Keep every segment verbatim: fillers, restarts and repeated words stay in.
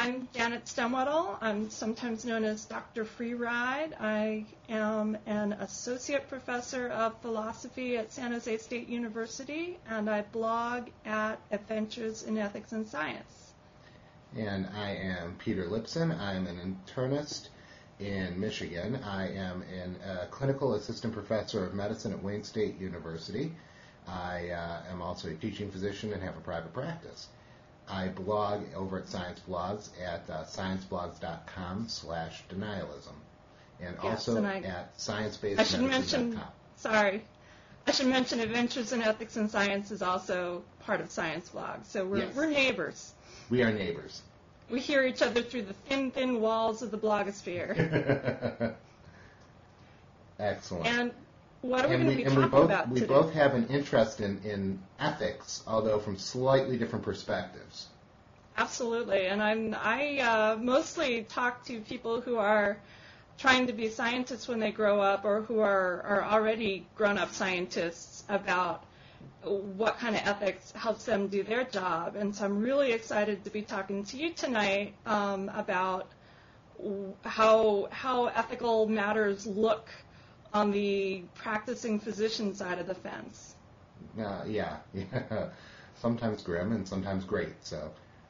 I'm Janet Stemwettle. I'm sometimes known as Doctor Freeride. I am an associate professor of philosophy at San Jose State University, and I blog at Adventures in Ethics and Science. And I am Peter Lipson. I'm an internist in Michigan. I am an, a clinical assistant professor of medicine at Wayne State University. I uh, am also a teaching physician and have a private practice. I blog over at Science Blogs at uh, scienceblogs.com slash denialism. And Yes, also and I- at sciencebased I should medicine dot com. mention, sorry, I should mention Adventures in Ethics and Science is also part of Science Blog. So we're, Yes. we're neighbors. We are neighbors. We hear each other through the thin, thin walls of the blogosphere. Excellent. And what are we and going to we, be and we talking both, about we today? both have an interest in, in ethics, although from slightly different perspectives. Absolutely, and I'm I uh, mostly talk to people who are trying to be scientists when they grow up, or who are, are already grown-up scientists, about what kind of ethics helps them do their job. And so I'm really excited to be talking to you tonight um, about how how ethical matters look on the practicing physician side of the fence. Uh, yeah, yeah. Sometimes grim and sometimes great. So.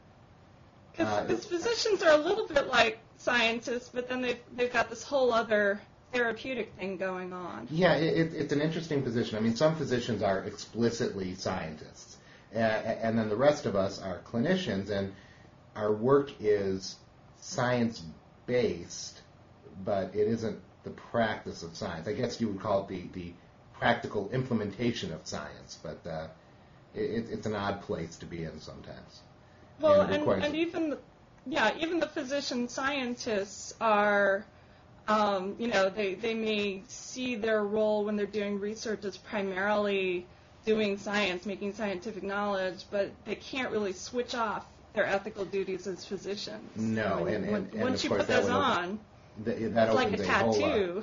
Uh, Because physicians are a little bit like scientists, but then they've, they've got this whole other therapeutic thing going on. Yeah, it, it's an interesting position. I mean, some physicians are explicitly scientists, uh, and then the rest of us are clinicians, and our work is science-based, but it isn't the practice of science. I guess you would call it the, the practical implementation of science, but uh, it, it's an odd place to be in sometimes. Well, And it and, requires- and even the, yeah, even the physician scientists are, um, you know, they, they may see their role when they're doing research as primarily doing science, making scientific knowledge, but they can't really switch off their ethical duties as physicians. No, When- and, when- and, and once of you course put that those would open- on, th- that it's like opens a whole, uh, tattoo.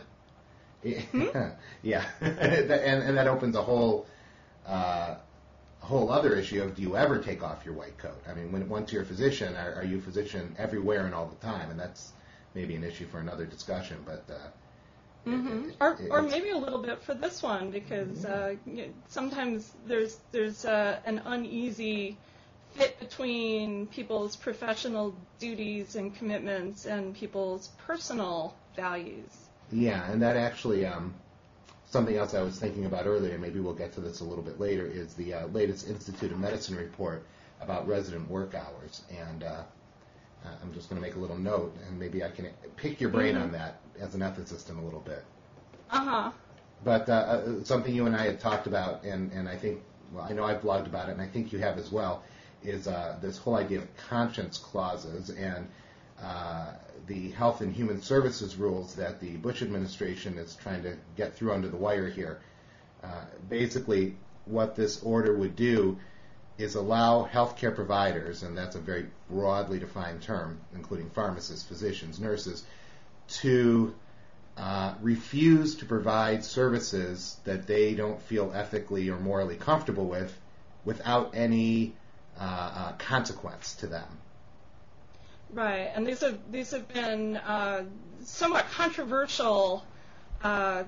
yeah, and, and that opens a whole uh, whole other issue of, do you ever take off your white coat? I mean, when once you're a physician, are, are you a physician everywhere and all the time? And that's maybe an issue for another discussion. But uh, Mm-hmm. it- Or, it- or it's- maybe a little bit for this one, because uh, y- sometimes there's there's uh, an uneasy fit between people's professional duties and commitments and people's personal values. Yeah, and that actually, um, something else I was thinking about earlier, maybe we'll get to this a little bit later, is the uh, latest Institute of Medicine report about resident work hours. And uh, uh, I'm just going to make a little note, and maybe I can pick your brain Mhm. on that as an ethicist in a little bit. Uh-huh. But uh, uh, something you and I had talked about, and, and I think, well, I know I've blogged about it, and I think you have as well, is uh, this whole idea of conscience clauses and uh, the Health and Human Services rules that the Bush administration is trying to get through under the wire here. Uh, basically, what this order would do is allow healthcare providers, and that's a very broadly defined term, including pharmacists, physicians, nurses, to uh, refuse to provide services that they don't feel ethically or morally comfortable with without any uh, uh, consequence to them. Right, and these have these have been uh, somewhat controversial uh,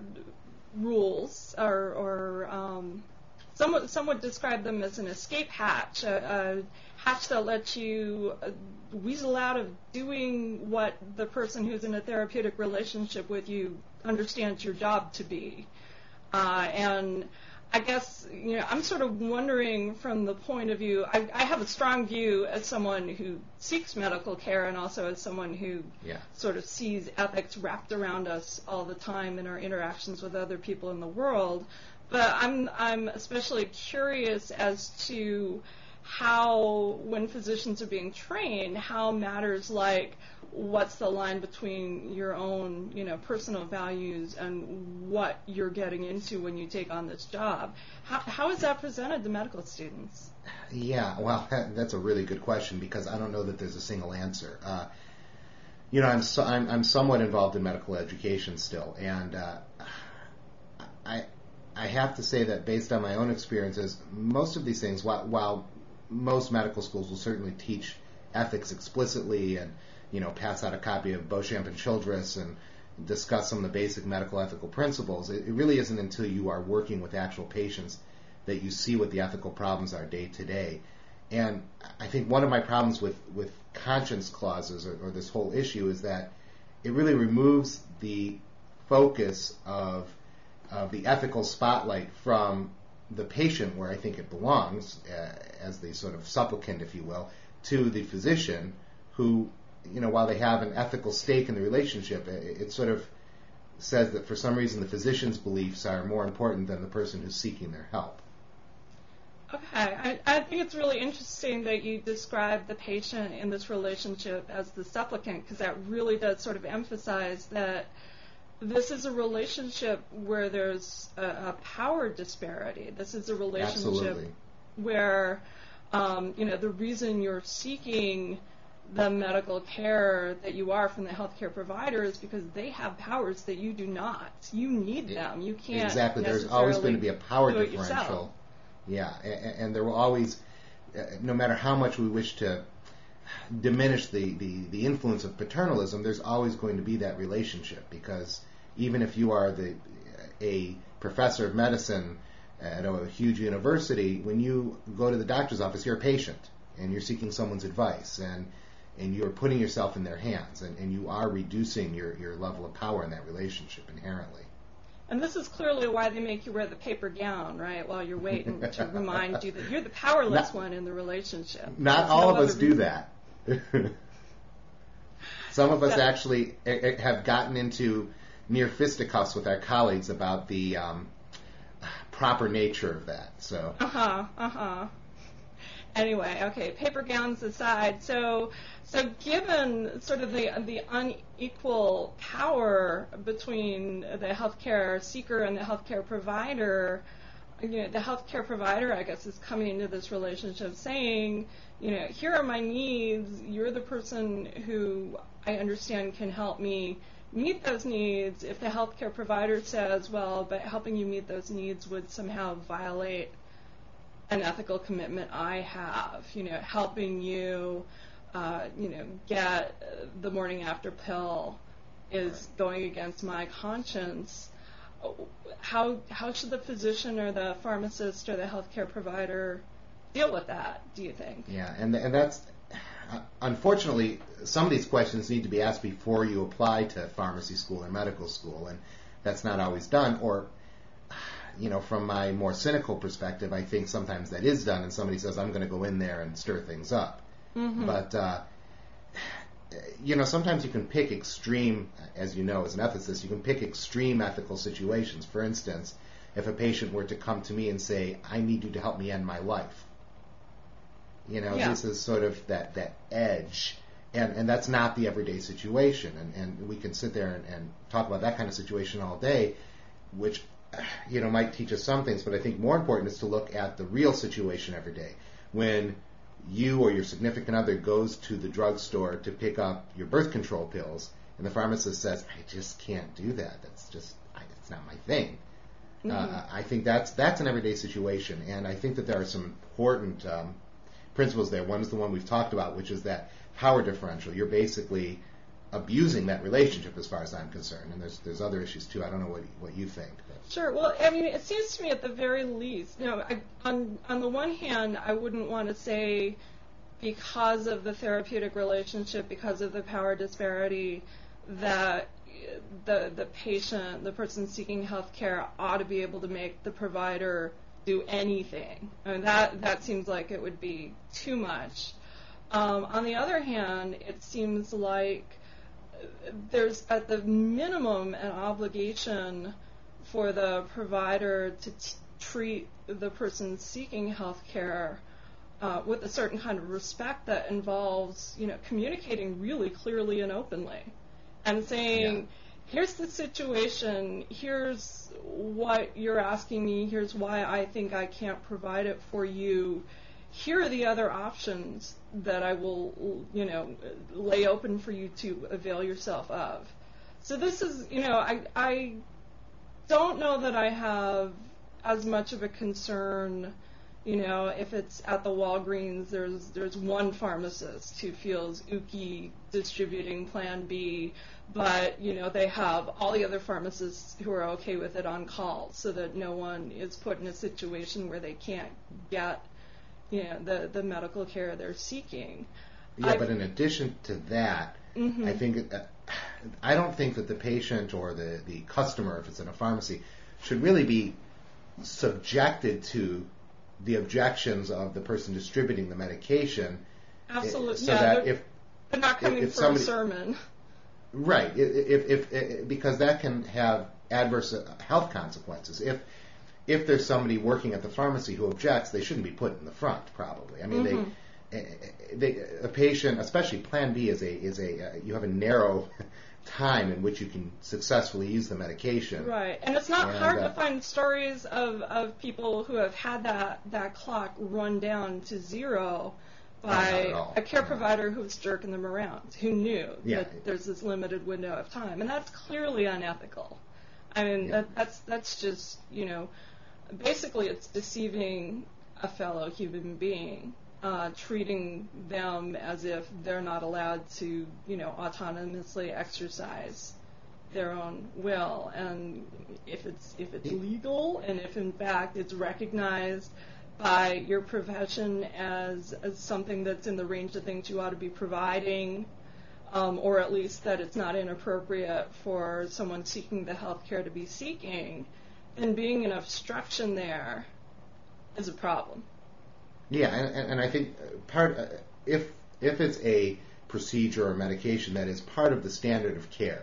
rules, or, or um, some would, some would describe them as an escape hatch, a, a hatch that lets you uh, weasel out of doing what the person who's in a therapeutic relationship with you understands your job to be. Uh, and I guess, you know, I'm sort of wondering from the point of view, I, I have a strong view as someone who seeks medical care and also as someone who Yeah. sort of sees ethics wrapped around us all the time in our interactions with other people in the world. But I'm, I'm especially curious as to how, when physicians are being trained, how matters like what's the line between your own, you know, personal values and what you're getting into when you take on this job. How, how is that presented to medical students? Yeah, well, that's a really good question, because I don't know that there's a single answer. Uh, you know, I'm, so, I'm I'm somewhat involved in medical education still, and uh, I I have to say that based on my own experiences, most of these things, while, while most medical schools will certainly teach ethics explicitly and, you know, pass out a copy of Beauchamp and Childress and discuss some of the basic medical ethical principles. It, it really isn't until you are working with actual patients that you see what the ethical problems are day to day. And I think one of my problems with, with conscience clauses or, or this whole issue is that it really removes the focus of, of the ethical spotlight from the patient, where I think it belongs, uh, as the sort of supplicant, if you will, to the physician who, you know, while they have an ethical stake in the relationship, it, it sort of says that for some reason the physician's beliefs are more important than the person who's seeking their help. Okay, I, I think it's really interesting that you describe the patient in this relationship as the supplicant, because that really does sort of emphasize that this is a relationship where there's a, a power disparity. This is a relationship Absolutely. where, um, you know, the reason you're seeking the medical care that you are from the healthcare provider is because they have powers that you do not. You need them. You can't Exactly. There's always going to be a power do it differential. yourself. Yeah, and, and there will always, uh, no matter how much we wish to diminish the, the, the influence of paternalism, there's always going to be that relationship, because even if you are the a professor of medicine at a huge university, when you go to the doctor's office, you're a patient, and you're seeking someone's advice, and and you're putting yourself in their hands, and, and you are reducing your, your level of power in that relationship inherently. And this is clearly why they make you wear the paper gown, right, while you're waiting to remind you that you're the powerless not, one in the relationship. Not There's all no of us do reason. that. Some of us So, actually have gotten into near fisticuffs with our colleagues about the um, proper nature of that. So. Uh-huh, uh-huh. Anyway, okay, paper gowns aside, so so given sort of the the unequal power between the healthcare seeker and the healthcare provider, you know, the healthcare provider, I guess, is coming into this relationship saying, you know, here are my needs, you're the person who I understand can help me meet those needs. If the healthcare provider says, well, but helping you meet those needs would somehow violate an ethical commitment I have, you know, helping you, uh, you know, get the morning after pill is going against my conscience. How how should the physician or the pharmacist or the healthcare provider deal with that, do you think? Yeah, and and that's, uh, unfortunately, some of these questions need to be asked before you apply to pharmacy school or medical school, and that's not always done. Or, you know, from my more cynical perspective, I think sometimes that is done, and somebody says, I'm going to go in there and stir things up. Mm-hmm. But, uh, you know, sometimes you can pick extreme, as you know, as an ethicist, you can pick extreme ethical situations. For instance, if a patient were to come to me and say, I need you to help me end my life. You know, yeah. This is sort of that, that edge. And, and that's not the everyday situation. And, and we can sit there and, and talk about that kind of situation all day, which, you know, might teach us some things, but I think more important is to look at the real situation every day. When you or your significant other goes to the drugstore to pick up your birth control pills, and the pharmacist says, I just can't do that. That's just, I, it's not my thing. Mm-hmm. Uh, I think that's that's an everyday situation, and I think that there are some important um, principles there. One is the one we've talked about, which is that power differential. You're basically abusing that relationship as far as I'm concerned, and there's there's other issues too. I don't know what what you think. But. Sure. Well, I mean, it seems to me at the very least, you know, I, on on the one hand, I wouldn't want to say because of the therapeutic relationship, because of the power disparity, that the the patient, the person seeking health care, ought to be able to make the provider do anything. I mean, that that seems like it would be too much. Um, on the other hand, it seems like there's at the minimum an obligation for the provider to t- treat the person seeking health care uh, with a certain kind of respect that involves, you know, communicating really clearly and openly and saying, yeah. Here's the situation, here's what you're asking me, here's why I think I can't provide it for you. Here are the other options that I will, you know, lay open for you to avail yourself of. So this is, you know, I, I don't know that I have as much of a concern You know, if it's at the Walgreens, there's there's one pharmacist who feels ooky distributing Plan B, but you know they have all the other pharmacists who are okay with it on call, so that no one is put in a situation where they can't get, you know, the the medical care they're seeking. Yeah, I've, but in addition to that, mm-hmm. I think uh, I don't think that the patient or the the customer, if it's in a pharmacy, should really be subjected to the objections of the person distributing the medication. Absolutely, so yeah, that they're, if they're not coming if for somebody, a sermon. Right, if, if, if because that can have adverse health consequences. If if there's somebody working at the pharmacy who objects, they shouldn't be put in the front. Probably, I mean, mm-hmm. they, they a patient, especially Plan B, is a is a uh, you have a narrow time in which you can successfully use the medication. Right, and it's not and, hard uh, to find stories of, of people who have had that, that clock run down to zero by a care no. provider who was jerking them around, who knew yeah. that there's this limited window of time, and that's clearly unethical. I mean, yeah. that, that's that's just, you know, basically it's deceiving a fellow human being. Uh, treating them as if they're not allowed to, you know, autonomously exercise their own will. And if it's if it's legal, and if in fact it's recognized by your profession as, as something that's in the range of things you ought to be providing, um, or at least that it's not inappropriate for someone seeking the health care to be seeking, then being an obstruction there is a problem. Yeah, and, and I think part uh, if if it's a procedure or medication that is part of the standard of care,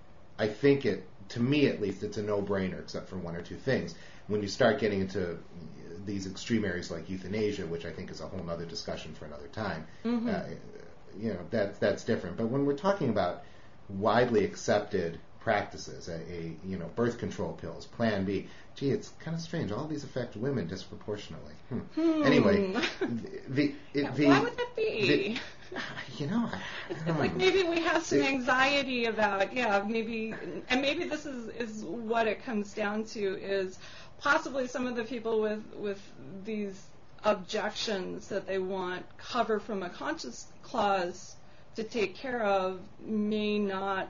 I think it, to me at least, it's a no-brainer except for one or two things. When you start getting into these extreme areas like euthanasia, which I think is a whole other discussion for another time, mm-hmm. uh, you know, that that's different. But when we're talking about widely accepted practices, a, a you know birth control pills, Plan B. Gee, it's kind of strange. All these affect women disproportionately. Hmm. Hmm. Anyway, the, the, yeah, the why would that be? The, you know, I, I it's don't like know. maybe we have some it, anxiety about yeah maybe and maybe this is is what it comes down to is possibly some of the people with with these objections that they want cover from a conscience clause to take care of may not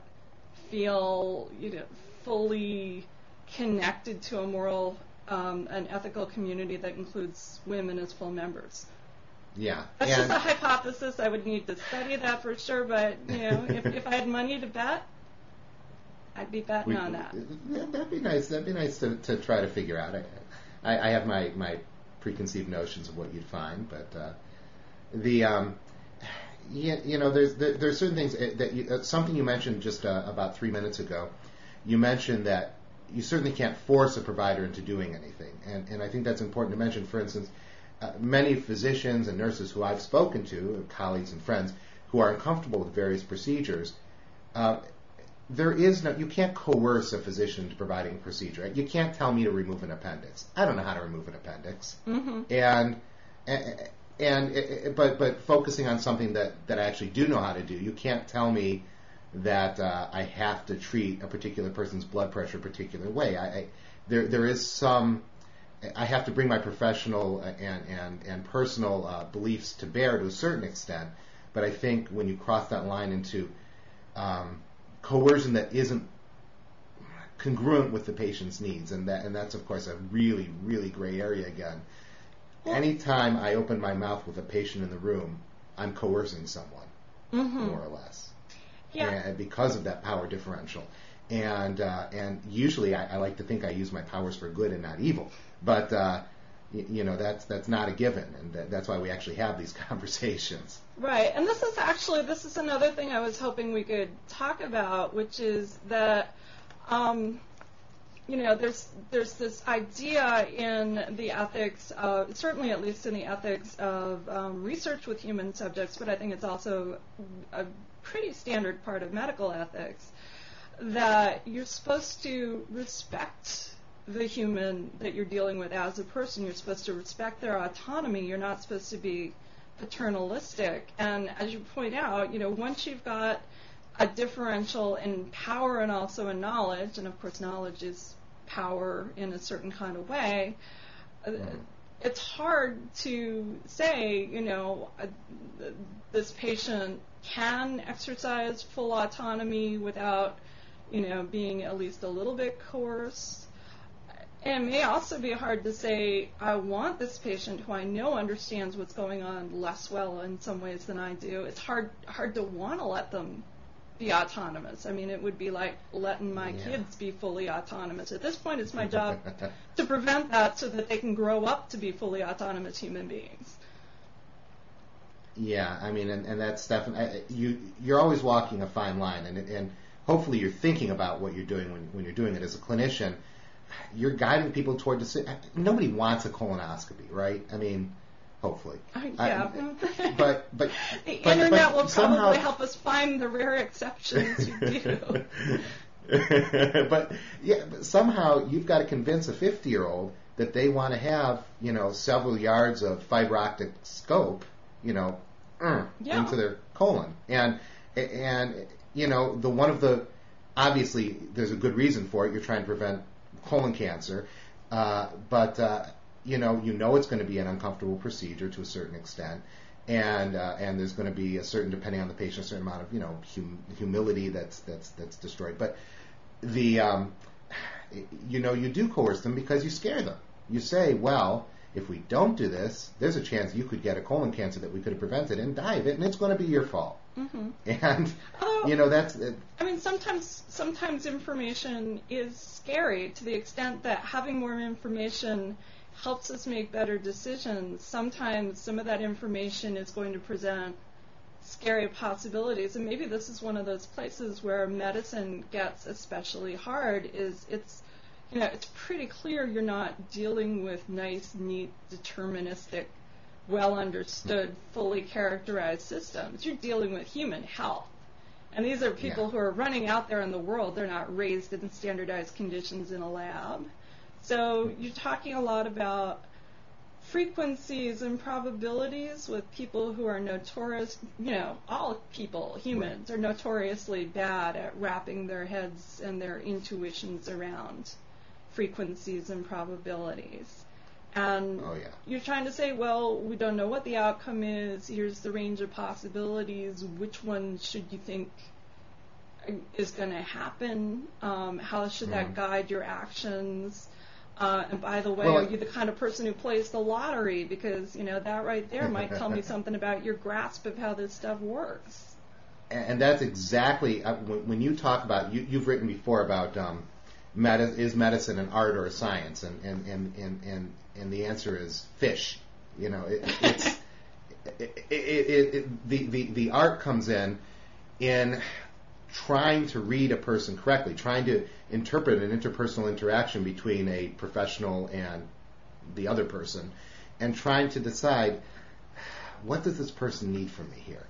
feel, you know, fully connected to a moral um, and ethical community that includes women as full members. Yeah. That's and just a hypothesis. I would need to study that for sure, but, you know, if, if I had money to bet, I'd be betting we, on that. That'd be nice. That'd be nice to, to try to figure out. I, I have my, my preconceived notions of what you'd find, but uh, the... Um, Yeah, you know, there's there, there's certain things that you, uh, something you mentioned just uh, about three minutes ago. You mentioned that you certainly can't force a provider into doing anything, and and I think that's important to mention. For instance, uh, many physicians and nurses who I've spoken to, colleagues and friends, who are uncomfortable with various procedures, uh, there is no you can't coerce a physician into providing a procedure. You can't tell me to remove an appendix. I don't know how to remove an appendix, mm-hmm. and. and And it, but but focusing on something that, that I actually do know how to do, you can't tell me that uh, I have to treat a particular person's blood pressure a particular way. I, I there there is some I have to bring my professional and and and personal uh, beliefs to bear to a certain extent. But I think when you cross that line into um, coercion that isn't congruent with the patient's needs, and that and that's of course a really really gray area again. Anytime I open my mouth with a patient in the room, I'm coercing someone, mm-hmm. more or less, yeah. and because of that power differential. And uh, and usually I, I like to think I use my powers for good and not evil, but uh, y- you know that's that's not a given, and that, that's why we actually have these conversations. Right, and this is actually this is another thing I was hoping we could talk about, which is that. Um, You know, there's there's this idea in the ethics, of, certainly at least in the ethics of um, research with human subjects, but I think it's also a pretty standard part of medical ethics, that you're supposed to respect the human that you're dealing with as a person. You're supposed to respect their autonomy. You're not supposed to be paternalistic. And as you point out, you know, once you've got a differential in power and also in knowledge, and of course knowledge is power in a certain kind of way, uh, it's hard to say, you know, uh, this patient can exercise full autonomy without, you know, being at least a little bit coerced. And it may also be hard to say, I want this patient who I know understands what's going on less well in some ways than I do. It's hard hard to want to let them be autonomous. I mean, it would be like letting my Yeah. kids be fully autonomous. At this point, it's my job to prevent that so that they can grow up to be fully autonomous human beings. Yeah, I mean, and, and that's definitely, you, you're always walking a fine line, and, and hopefully you're thinking about what you're doing when, when you're doing it as a clinician. You're guiding people toward decision. Nobody wants a colonoscopy, right? I mean, hopefully. Uh, yeah. I, but, but, the but, internet but will somehow, probably help us find the rare exceptions who do. But yeah, but somehow you've got to convince a fifty-year-old that they want to have, you know, several yards of fiber optic scope, you know, mm, Yeah. into their colon, and and you know, the one of the obviously there's a good reason for it. You're trying to prevent colon cancer, uh, but uh, you know, you know it's going to be an uncomfortable procedure to a certain extent. And uh, and there's going to be a certain, depending on the patient, a certain amount of, you know, hum- humility that's that's that's destroyed. But the um, you know, you do coerce them because you scare them. You say, well, if we don't do this, there's a chance you could get a colon cancer that we could have prevented and die of it, and it's going to be your fault. Mm-hmm. And Although, you know, that's. Uh, I mean, sometimes sometimes information is scary to the extent that having more information helps us make better decisions. Sometimes some of that information is going to present scary possibilities, and maybe this is one of those places where medicine gets especially hard. Is it's you know it's pretty clear you're not dealing with nice, neat, deterministic, well understood, fully characterized systems. You're dealing with human health. And these are people Yeah. who are running out there in the world. They're not raised in standardized conditions in a lab. So you're talking a lot about frequencies and probabilities with people who are notorious, you know, all people, humans, Right. are notoriously bad at wrapping their heads and their intuitions around frequencies and probabilities. And Oh, yeah. you're trying to say, well, we don't know what the outcome is. Here's the range of possibilities. Which one should you think is going to happen? Um, how should that Mhm. guide your actions? Uh, and by the way, Well, are you the kind of person who plays the lottery? Because, you know, that right there might tell me something about your grasp of how this stuff works. And, and that's exactly uh, when, when you talk about you, you've written before about um, medi- is medicine an art or a science, and and, and, and, and and the answer is fish. You know, it, it's it, it, it, it, the, the the art comes in in trying to read a person correctly, trying to interpret an interpersonal interaction between a professional and the other person, and trying to decide, what does this person need from me here?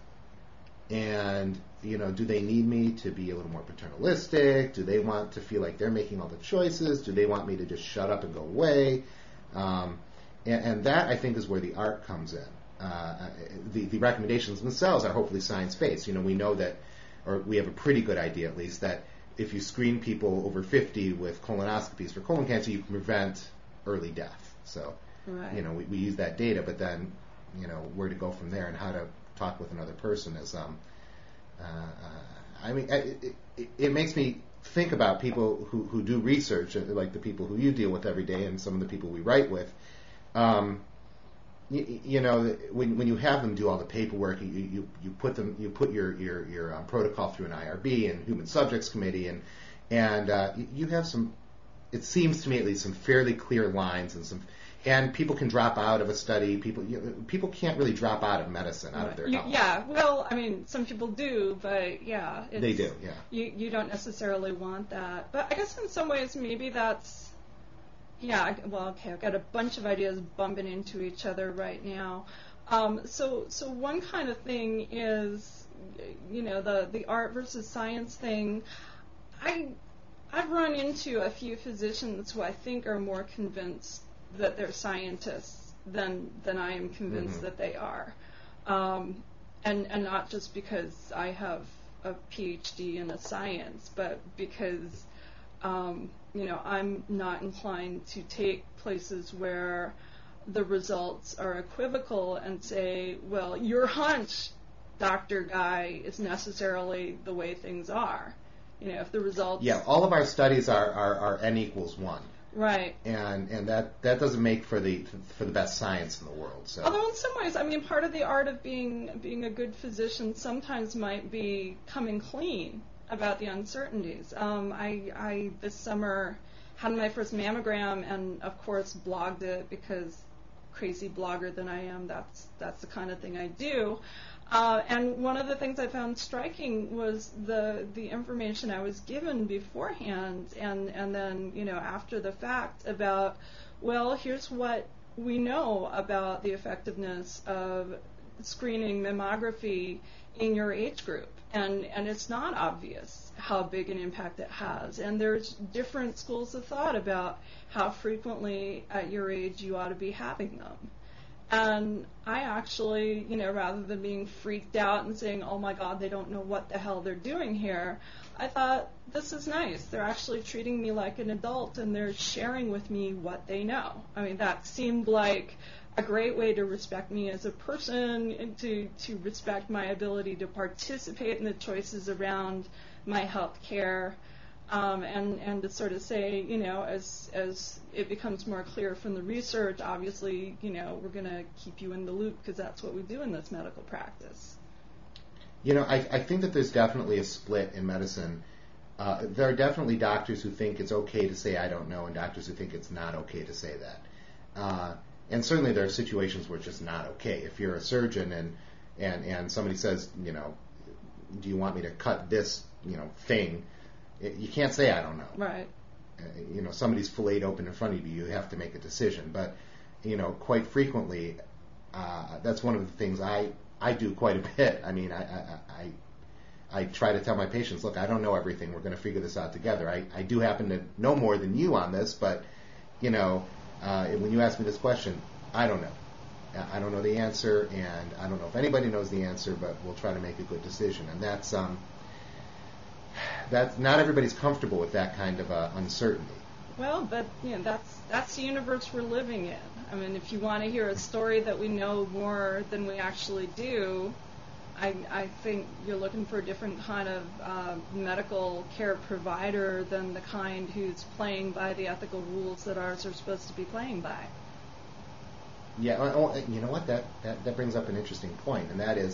And, you know, do they need me to be a little more paternalistic? Do they want to feel like they're making all the choices? Do they want me to just shut up and go away? Um, and, and that, I think, is where the art comes in. Uh, the, the recommendations themselves are hopefully science-based. You know, we know that, or we have a pretty good idea at least, that if you screen people over fifty with colonoscopies for colon cancer, you can prevent early death. So, Right. you know, we, we use that data, but then, you know, where to go from there and how to talk with another person is, um, uh, uh, I mean, it, it, it makes me think about people who, who do research, like the people who you deal with every day and some of the people we write with. Um, you, you know, when when you have them do all the paperwork, you you, you put them you put your your your um, protocol through an I R B and Human Subjects Committee, and and uh, you have some. It seems to me at least some fairly clear lines and some. And people can drop out of a study. People you know, people can't really drop out of medicine, out of their You- health. yeah, well, I mean, some people do, but yeah. It's, They do, yeah. You, you don't necessarily want that. But I guess in some ways maybe that's, yeah, I- well, okay, I've got a bunch of ideas bumping into each other right now. Um, so, so one kind of thing is, you know, the, the art versus science thing. I, I've run into a few physicians who I think are more convinced that they're scientists than than I am convinced Mhm. that they are, um, and and not just because I have a P H D in a science, but because um, you know I'm not inclined to take places where the results are equivocal and say, well, your hunch, Doctor Guy, is necessarily the way things are. You know, if the results... Yeah, all of our studies are, are, are N equals one. Right. And and that, that doesn't make for the for the best science in the world. So. Although in some ways, I mean, part of the art of being being a good physician sometimes might be coming clean about the uncertainties. Um, I, I this summer had my first mammogram and, of course, blogged it because crazy blogger than I am, that's that's the kind of thing I do. Uh, and one of the things I found striking was the the information I was given beforehand and, and then, you know, after the fact about, well, here's what we know about the effectiveness of screening mammography in your age group. And, and it's not obvious how big an impact it has. And there's different schools of thought about how frequently at your age you ought to be having them. And I actually, you know, rather than being freaked out and saying, oh my God, they don't know what the hell they're doing here, I thought, this is nice. They're actually treating me like an adult and they're sharing with me what they know. I mean, that seemed like a great way to respect me as a person and to, to respect my ability to participate in the choices around my health care. Um, and, and to sort of say, you know, as as it becomes more clear from the research, obviously, you know, we're going to keep you in the loop because that's what we do in this medical practice. You know, I, I think that there's definitely a split in medicine. Uh, there are definitely doctors who think it's okay to say I don't know and doctors who think it's not okay to say that. Uh, and certainly there are situations where it's just not okay. If you're a surgeon and, and, and somebody says, you know, do you want me to cut this, you know, thing, you can't say I don't know. Right. Uh, you know, somebody's filleted open in front of you. You have to make a decision. But, you know, quite frequently, uh, that's one of the things I, I do quite a bit. I mean, I, I, I, I try to tell my patients, look, I don't know everything. We're going to figure this out together. I, I do happen to know more than you on this, but, you know, uh, when you ask me this question, I don't know. I don't know the answer, and I don't know if anybody knows the answer, but we'll try to make a good decision. And that's... Um, That not everybody's comfortable with that kind of uh, uncertainty. Well, but you know that's that's the universe we're living in. I mean, if you want to hear a story that we know more than we actually do, I, I think you're looking for a different kind of uh, medical care provider than the kind who's playing by the ethical rules that ours are supposed to be playing by. Yeah, well, you know what? That, that that brings up an interesting point, and that is,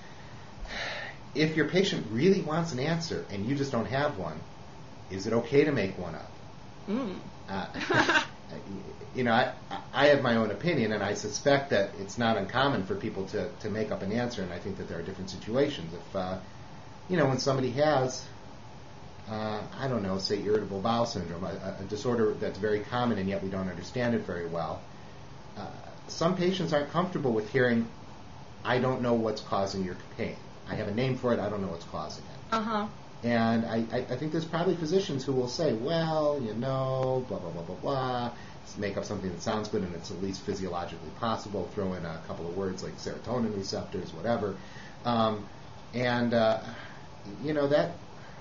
if your patient really wants an answer and you just don't have one, is it okay to make one up? Mm. Uh, you know, I, I have my own opinion, and I suspect that it's not uncommon for people to, to make up an answer, and I think that there are different situations. If, uh, you know, when somebody has, uh, I don't know, say irritable bowel syndrome, a, a disorder that's very common and yet we don't understand it very well, uh, some patients aren't comfortable with hearing, I don't know what's causing your pain. I have a name for it, I don't know what's causing it. Uh-huh. And I, I, I think there's probably physicians who will say, well, you know, blah, blah, blah, blah, blah, Let's make up something that sounds good and it's at least physiologically possible, throw in a couple of words like serotonin receptors, whatever. Um, and, uh, you know, that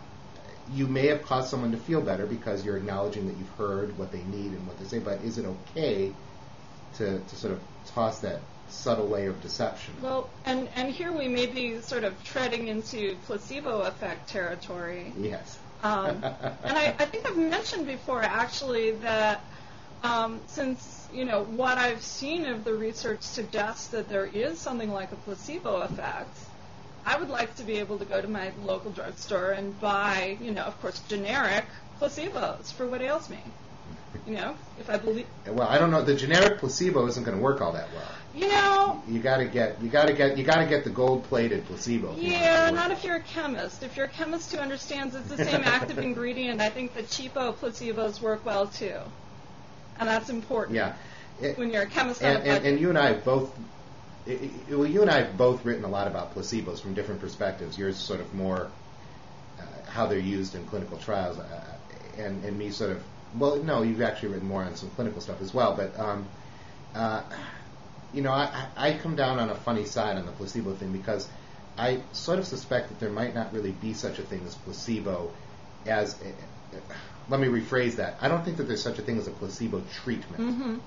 you may have caused someone to feel better because you're acknowledging that you've heard what they need and what they say, but is it okay to, to sort of toss that subtle layer of deception? Well, and, and here we may be sort of treading into placebo effect territory. Yes. Um, and I, I think I've mentioned before, actually, that um, since, you know, what I've seen of the research suggests that there is something like a placebo effect, I would like to be able to go to my local drugstore and buy, you know, of course, generic placebos for what ails me. You know, if I believe. Well, I don't know. The generic placebo isn't going to work all that well. You know. You got to get. You got to get. You got to get the gold-plated placebo. Yeah, not if you're a chemist. If you're a chemist who understands it's the same active ingredient, I think the cheapo placebos work well too, and that's important. Yeah. It, when you're a chemist. And, on a and, and you and I have both. It, it, well, you and I have both written a lot about placebos from different perspectives. Yours sort of more uh, how they're used in clinical trials, uh, and and me sort of. Well, no, you've actually written more on some clinical stuff as well, but, um, uh, you know, I, I come down on a funny side on the placebo thing because I sort of suspect that there might not really be such a thing as placebo as, uh, let me rephrase that. I don't think that there's such a thing as a placebo treatment. Mm-hmm.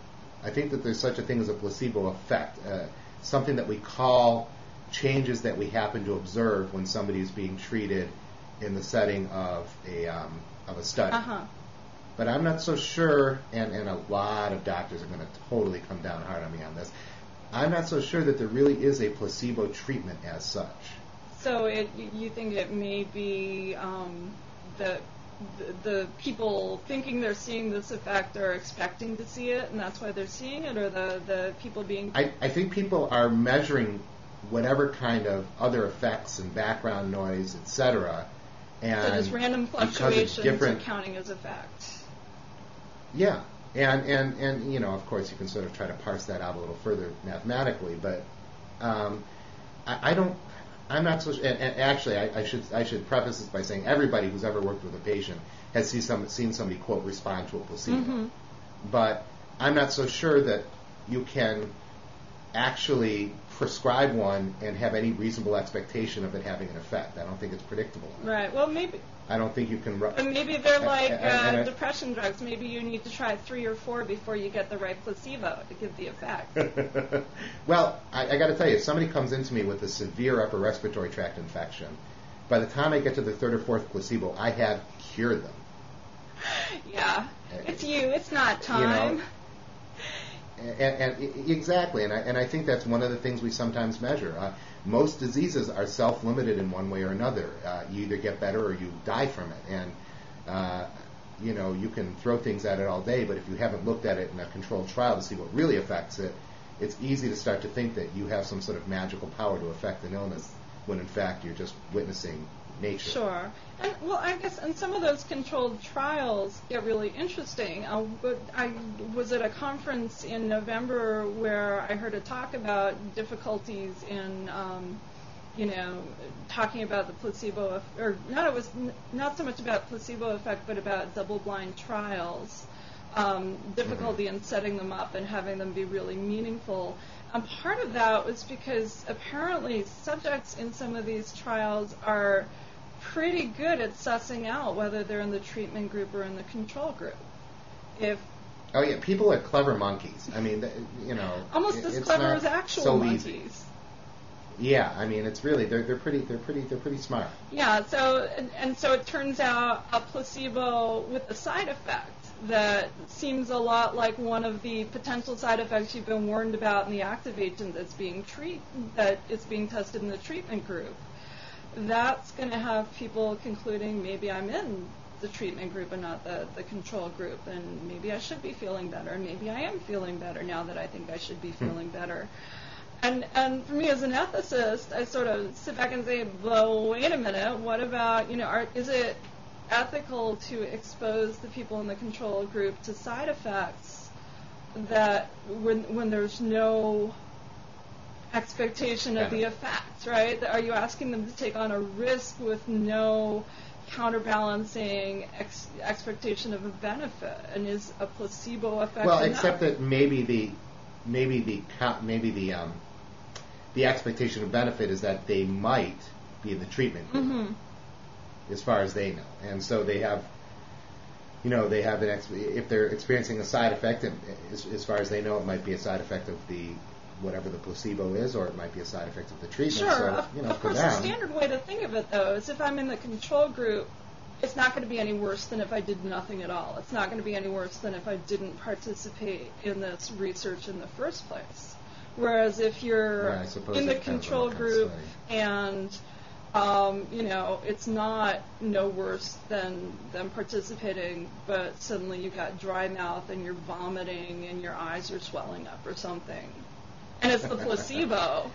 I think that there's such a thing as a placebo effect, uh, something that we call changes that we happen to observe when somebody is being treated in the setting of a um, of a study. Uh-huh. But I'm not so sure, and, and a lot of doctors are going to totally come down hard on me on this. I'm not so sure that there really is a placebo treatment as such. So it, you think it may be um, that the, the people thinking they're seeing this effect are expecting to see it, and that's why they're seeing it, or the, the people being... I, I think people are measuring whatever kind of other effects and background noise, et cetera, and so just random because it's fluctuations different, are counting as a fact. Yeah, and, and, and you know, of course, you can sort of try to parse that out a little further mathematically, but um, I, I don't, I'm not so. And, and actually, I, I should I should preface this by saying everybody who's ever worked with a patient has seen some seen somebody quote respond to a placebo, Mm-hmm. but I'm not so sure that you can actually prescribe one and have any reasonable expectation of it having an effect. I don't think it's predictable. Right. Well, maybe. I don't think you can. Ru- And maybe they're like and- and uh, I- depression drugs. Maybe you need to try three or four before you get the right placebo to give the effect. Well, I, I got to tell you, if somebody comes into me with a severe upper respiratory tract infection, by the time I get to the third or fourth placebo, I have cured them. Yeah. It's you. It's not time. You know, and, and, and exactly, and I, and I think that's one of the things we sometimes measure. Uh, most diseases are self-limited in one way or another. Uh, you either get better or you die from it, and uh, you know you can throw things at it all day, but if you haven't looked at it in a controlled trial to see what really affects it, it's easy to start to think that you have some sort of magical power to affect an illness, when in fact you're just witnessing nature. Sure. And, well, I guess, and some of those controlled trials get really interesting. Uh, but I was at a conference in November where I heard a talk about difficulties in, um, you know, talking about the placebo, eff- or not. It was n- not so much about placebo effect, but about double-blind trials. Um, difficulty Mm-hmm. in setting them up and having them be really meaningful. And part of that was because apparently subjects in some of these trials are pretty good at sussing out whether they're in the treatment group or in the control group. If Oh yeah, people are clever monkeys. I mean, th- you know, almost it- as it's clever not as actual so monkeys. easy. Yeah, I mean, it's really they're they're pretty they're pretty they're pretty smart. Yeah, so and, and so it turns out a placebo with a side effect that seems a lot like one of the potential side effects you've been warned about in the active agent that's being treat that is being tested in the treatment group. That's going to have people concluding maybe I'm in the treatment group and not the, the control group, and maybe I should be feeling better, and maybe I am feeling better now that I think I should be feeling better. And and for me as an ethicist, I sort of sit back and say, well, wait a minute, what about, you know, are, is it ethical to expose the people in the control group to side effects that when when there's no expectation of the effect, right? Are you asking them to take on a risk with no counterbalancing ex- expectation of a benefit? And is a placebo effect Well, enough? except that maybe the maybe the co- maybe the um, the expectation of benefit is that they might be in the treatment group, Mm-hmm. as far as they know, and so they have, you know, they have an ex- if they're experiencing a side effect, and as, as far as they know, it might be a side effect of the whatever the placebo is, or it might be a side effect of the treatment. Sure. So, of you know, of for course, them, the standard way to think of it, though, is if I'm in the control group, it's not going to be any worse than if I did nothing at all. It's not going to be any worse than if I didn't participate in this research in the first place. Whereas if you're Yeah, I suppose in the it depends on control what kind of group study. and um, you know, it's not no worse than than participating, but suddenly you've got dry mouth and you're vomiting and your eyes are swelling up or something, and it's the placebo.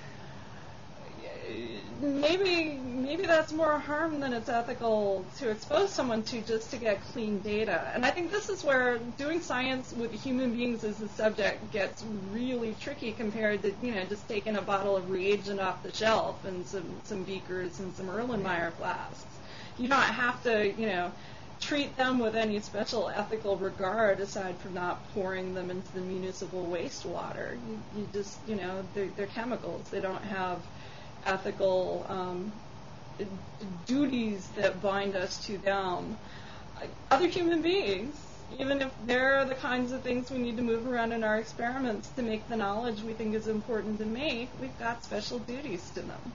Maybe maybe that's more harm than it's ethical to expose someone to just to get clean data. And I think this is where doing science with human beings as the subject gets really tricky compared to, you know, just taking a bottle of reagent off the shelf and some, some beakers and some Erlenmeyer flasks. You don't have to, you know, treat them with any special ethical regard aside from not pouring them into the municipal wastewater. You, you just, you know, they're, they're chemicals. They don't have ethical um, duties that bind us to them. Other human beings even if there are the kinds of things we need to move around in our experiments to make the knowledge we think is important to make, we've got special duties to them.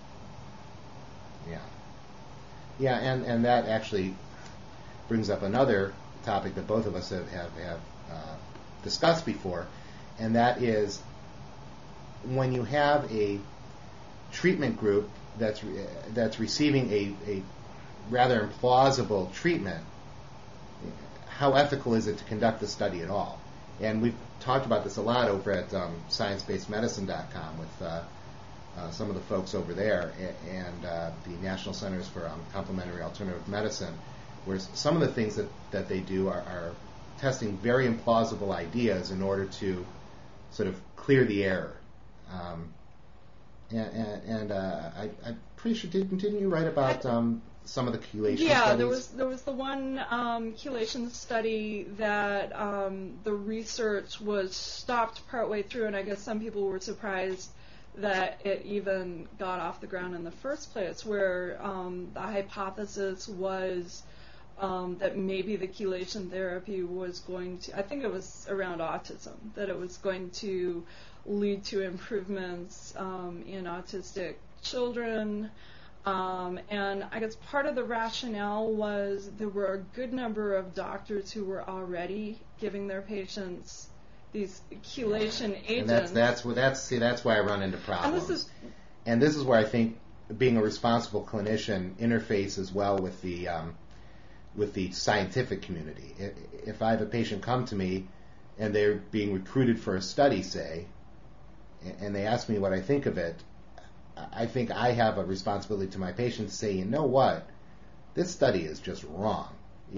Yeah. Yeah, and, and that actually brings up another topic that both of us have, have, have uh, discussed before, and that is when you have a treatment group that's re- that's receiving a, a rather implausible treatment, how ethical is it to conduct the study at all? And we've talked about this a lot over at um, science based medicine dot com with uh, uh, some of the folks over there a- and uh, the National Centers for um, Complementary Alternative Medicine, where some of the things that, that they do are, are testing very implausible ideas in order to sort of clear the error. Um, and and, and uh, I, I'm pretty sure, didn't, didn't you write about um, some of the chelation yeah, studies? there was there was the one um, chelation study that um, the research was stopped partway through, and I guess some people were surprised that it even got off the ground in the first place, where um, the hypothesis was um, that maybe the chelation therapy was going to, I think it was around autism, that it was going to lead to improvements um, in autistic children. Um, and I guess part of the rationale was there were a good number of doctors who were already giving their patients these chelation agents. And that's that's where that's see that's why I run into problems. And this is, and this is where I think being a responsible clinician interfaces well with the um, with the scientific community. If I have a patient come to me and they're being recruited for a study, say, and they ask me what I think of it, I think I have a responsibility to my patient to say, you know what, this study is just wrong.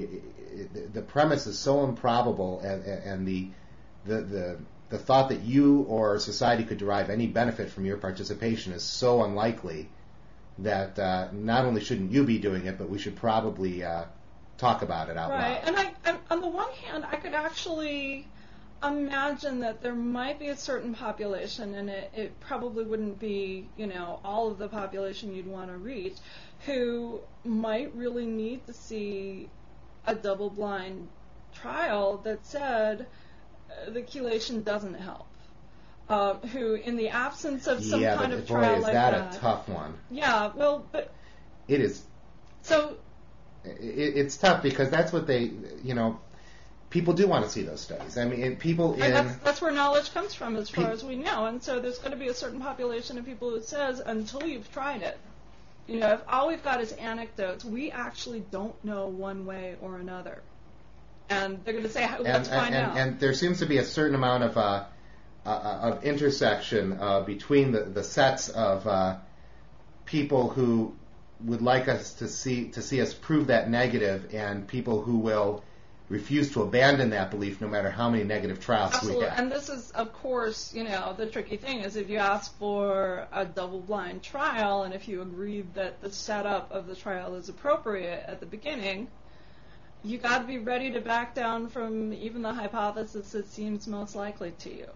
The premise is so improbable, and, and the, the the the thought that you or society could derive any benefit from your participation is so unlikely that uh, not only shouldn't you be doing it, but we should probably uh, talk about it out right. loud. And I, I, on the one hand, I could actually imagine that there might be a certain population, and it, it probably wouldn't be, you know, all of the population you'd want to reach, who might really need to see a double-blind trial that said uh, the chelation doesn't help. Uh, who, in the absence of some yeah, kind but of boy, trial is like that that, a tough one. Yeah, well, but it is. So it, it's tough because that's what they, you know, people do want to see those studies. I mean, people in... And that's, that's where knowledge comes from, as far Pe- as we know. And so there's going to be a certain population of people who says, until you've tried it, you know, if all we've got is anecdotes, we actually don't know one way or another. And they're going to say, let's and, find and, out. And there seems to be a certain amount of uh, uh, of intersection uh, between the, the sets of uh, people who would like us to see to see us prove that negative, and people who will refuse to abandon that belief no matter how many negative trials Absolutely. we have. And this is, of course, you know, the tricky thing is if you ask for a double-blind trial, and if you agreed that the setup of the trial is appropriate at the beginning, you got to be ready to back down from even the hypothesis that seems most likely to you.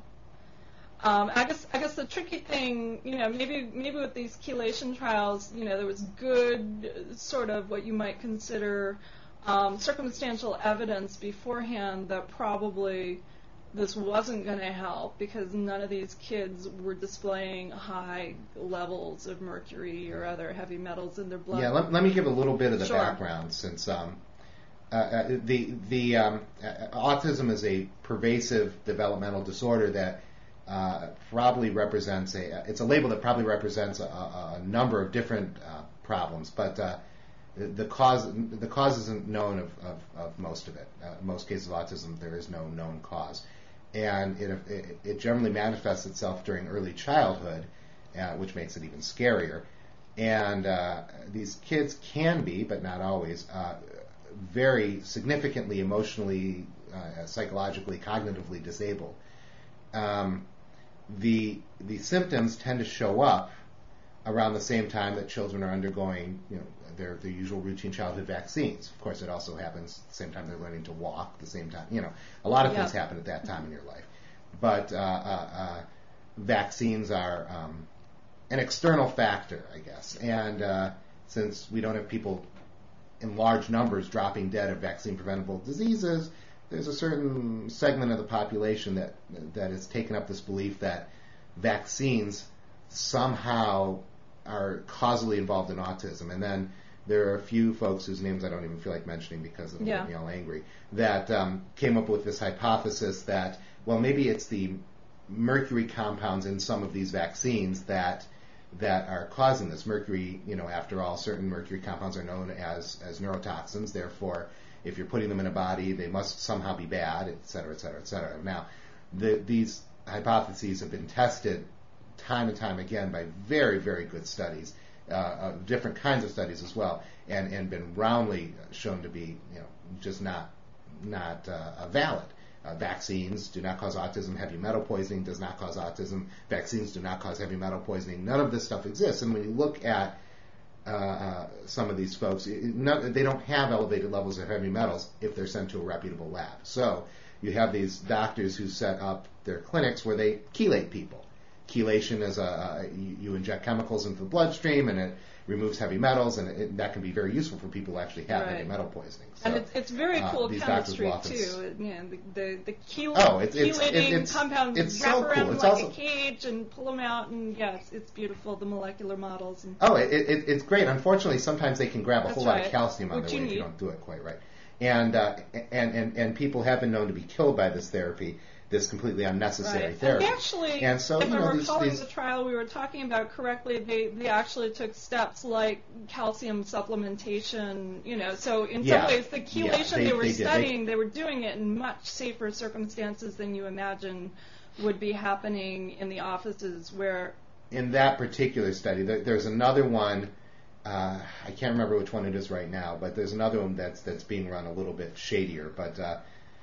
Um, I guess I guess the tricky thing, you know, maybe maybe with these chelation trials, you know, there was good sort of what you might consider um, circumstantial evidence beforehand that probably this wasn't going to help because none of these kids were displaying high levels of mercury or other heavy metals in their blood. Yeah, let, let me give a little bit of the Sure. background since um, uh, uh, the the um, uh, autism is a pervasive developmental disorder that uh, probably represents a it's a label that probably represents a, a number of different uh, problems, but uh, the, the cause the cause isn't known of, of, of most of it. Uh, in most cases of autism, there is no known cause, and it it, it generally manifests itself during early childhood, uh, which makes it even scarier. And uh, these kids can be, but not always, uh, very significantly emotionally, uh, psychologically, cognitively disabled. Um, the the symptoms tend to show up around the same time that children are undergoing, you know, their their usual routine childhood vaccines. Of course, it also happens at the same time they're learning to walk. At the same time, you know, a lot of Yeah. things happen at that time in your life. But uh, uh, uh, vaccines are um, an external factor, I guess. And uh, since we don't have people in large numbers dropping dead of vaccine-preventable diseases, there's a certain segment of the population that that has taken up this belief that vaccines somehow are causally involved in autism, and then there are a few folks whose names I don't even feel like mentioning because it'll Yeah. make me all angry, that um, came up with this hypothesis that, well, maybe it's the mercury compounds in some of these vaccines that that are causing this. Mercury, you know, after all, certain mercury compounds are known as, as neurotoxins. Therefore, if you're putting them in a body, they must somehow be bad, et cetera, et cetera, et cetera. Now, the, these hypotheses have been tested time and time again by very, very good studies, uh, uh, different kinds of studies as well, and, and been roundly shown to be, you know, just not not uh, valid. Uh, vaccines do not cause autism. Heavy metal poisoning does not cause autism. Vaccines do not cause heavy metal poisoning. None of this stuff exists. And when you look at uh, uh, some of these folks, it, no, they don't have elevated levels of heavy metals if they're sent to a reputable lab. So you have these doctors who set up their clinics where they chelate people. Chelation is a, a you, you inject chemicals into the bloodstream, and it removes heavy metals, and it, that can be very useful for people who actually have Right. heavy metal poisoning. So, And it's, it's very uh, cool these doctors chemistry will often s- too. You know, the the, the chel- Oh, it's- it's- chelating it's- compounds it's wrap so around cool. them It's like also- a cage and pull them out, and yeah, it's, it's beautiful. The molecular models. And Oh, it, it, it's great. Unfortunately, sometimes they can grab a That's whole lot right. of calcium on Which their you way if you need. don't do it quite right. And, uh, and and and people have been known to be killed by this therapy, this completely unnecessary Right. therapy. And actually, And so, if you know, I'm these- recalling these- the trial we were talking about correctly, they, they actually took steps like calcium supplementation, you know, so in Yeah. some ways the Yeah, chelation they- they, were they did. They- studying, they, were doing it in much safer circumstances than you imagine would be happening in the offices where... in that particular study, there, there's another one. Uh, I can't remember which one it is right now, but there's another one that's that's being run a little bit shadier. But uh,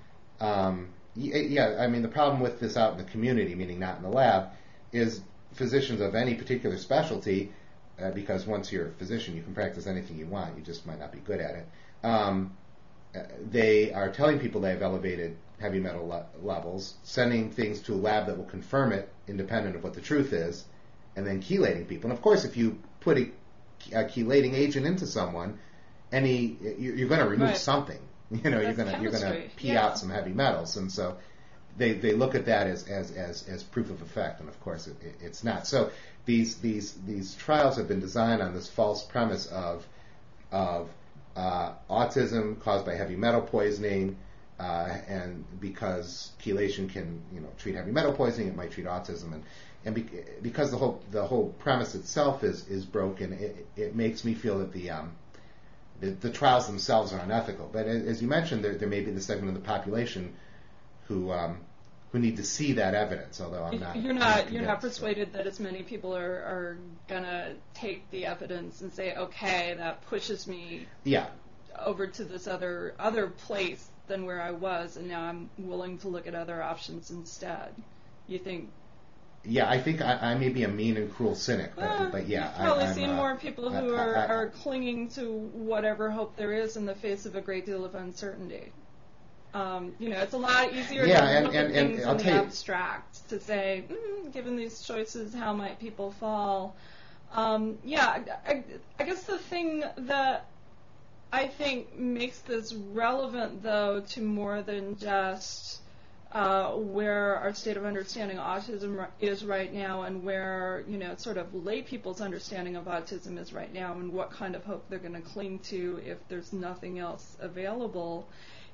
um, y- yeah, I mean the problem with this out in the community, meaning not in the lab, is physicians of any particular specialty, uh, because once you're a physician, you can practice anything you want. You just might not be good at it. Um, uh, they are telling people they have elevated heavy metal le- levels, sending things to a lab that will confirm it, independent of what the truth is, and then chelating people. And of course, if you put a, a chelating agent into someone, any you're, you're going to remove Right. something. You know, you're That's going to you're going to chemistry, pee yeah. out some heavy metals, and so they they look at that as as as, as proof of effect, and of course it, it, it's not. So these these these trials have been designed on this false premise of of uh, autism caused by heavy metal poisoning. Uh, and because chelation can, you know, treat heavy metal poisoning, it might treat autism, and and be, because the whole the whole premise itself is is broken, it, it makes me feel that the um the, the trials themselves are unethical. But as, as you mentioned, there there may be the segment of the population who um who need to see that evidence. Although I'm not, You're I'm not you're not convinced. persuaded that as many people are, are gonna take the evidence and say, okay, that pushes me Yeah. over to this other other place than where I was, and now I'm willing to look at other options instead. You think? Yeah, I think I, I may be a mean and cruel cynic, but, Uh, but yeah, you've probably I, I'm, seen uh, more people who I- are, I- I- are clinging to whatever hope there is in the face of a great deal of uncertainty. Um, you know, it's a lot easier Yeah, to and- look and- at and things I'll in the tell you- abstract to say, mm, given these choices, how might people fall? Um, yeah, I, I, I guess the thing that I think makes this relevant, though, to more than just uh, where our state of understanding autism ri- is right now, and where, you know, sort of lay people's understanding of autism is right now, and what kind of hope they're going to cling to if there's nothing else available,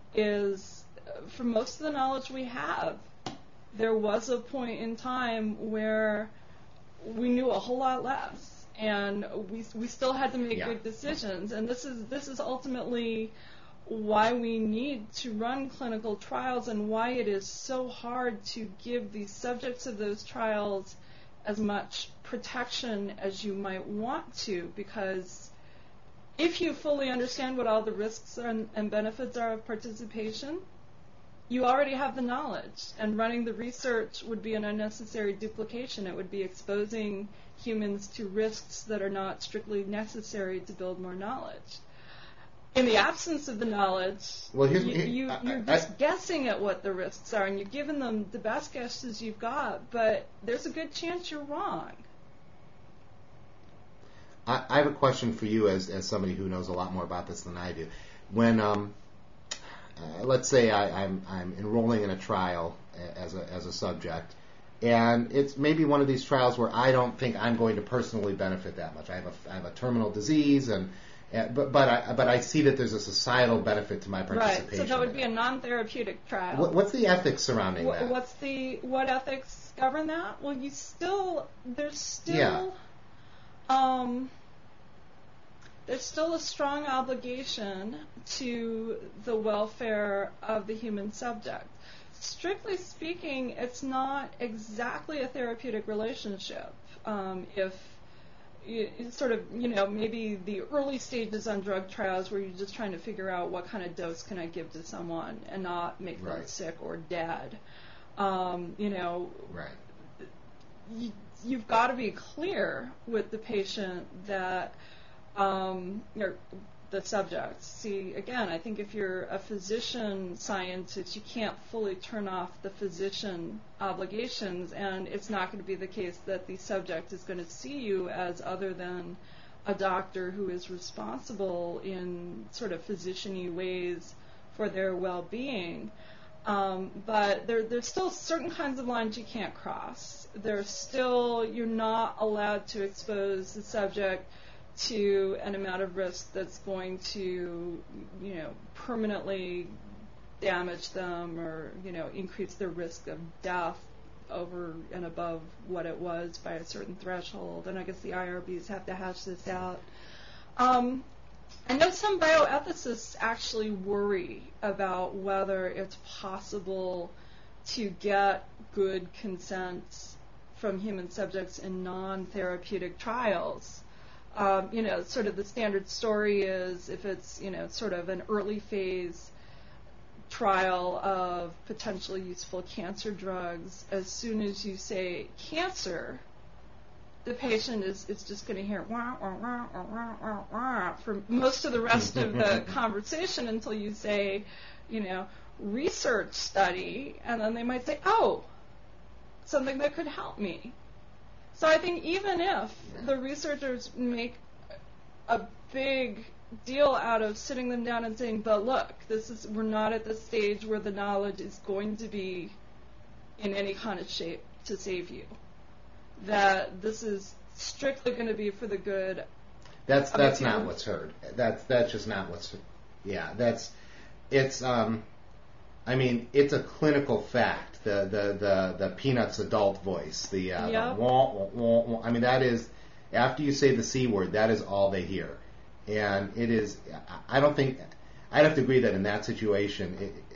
is uh, from most of the knowledge we have, there was a point in time where we knew a whole lot less, and we we still had to make Yeah. good decisions. And this is this is ultimately why we need to run clinical trials, and why it is so hard to give the subjects of those trials as much protection as you might want to, because if you fully understand what all the risks and, and benefits are of participation, you already have the knowledge, and running the research would be an unnecessary duplication. It would be exposing humans to risks that are not strictly necessary to build more knowledge. In the absence of the knowledge, Well, here's- you, here- you, I- you're I- just guessing at what the risks are, and you've given them the best guesses you've got, but there's a good chance you're wrong. I, I have a question for you as, as somebody who knows a lot more about this than I do. When um, uh, let's say I, I'm I'm enrolling in a trial as a as a subject, and it's maybe one of these trials where I don't think I'm going to personally benefit that much. I have a I have a terminal disease, and, and but but I but I see that there's a societal benefit to my participation. Right. So that would be a non-therapeutic trial. What, what's the ethics surrounding what, that? What's the what ethics govern that? Well, you still there's still. Yeah. Um, there's still a strong obligation to the welfare of the human subject. Strictly speaking, it's not exactly a therapeutic relationship. Um, if you, it's sort of, you know, maybe the early stages on drug trials where you're just trying to figure out what kind of dose can I give to someone and not make them Right. sick or dead. Um, you know, Right. you, you've got to be clear with the patient that, um, or the subject. See, again, I think if you're a physician scientist, you can't fully turn off the physician obligations, and it's not going to be the case that the subject is going to see you as other than a doctor who is responsible in sort of physician-y ways for their well-being. Um, but there, there's still certain kinds of lines you can't cross. There's still, you're not allowed to expose the subject to an amount of risk that's going to, you know, permanently damage them or, you know, increase their risk of death over and above what it was by a certain threshold. And I guess the I R Bs have to hash this out. Um, I know some bioethicists actually worry about whether it's possible to get good consent from human subjects in non-therapeutic trials. Um, you know, sort of the standard story is if it's, you know, sort of an early phase trial of potentially useful cancer drugs, as soon as you say cancer, the patient is, is just going to hear wah, wah, wah, wah, wah, wah, wah for most of the rest of the conversation until you say, you know, research study, and then they might say, oh, something that could help me. So I think even if the researchers make a big deal out of sitting them down and saying, but look, this is we're not at the stage where the knowledge is going to be in any kind of shape to save you. That this is strictly going to be for the good. That's of that's the not human. what's heard. That's that's just not what's. Yeah, that's it's. Um, I mean, it's a clinical fact. The the the, the Peanuts adult voice. The, uh, Yep. the wah, wah, wah, wah. I mean, that is after you say the C word, that is all they hear, and it is. I don't think I'd have to agree that in that situation,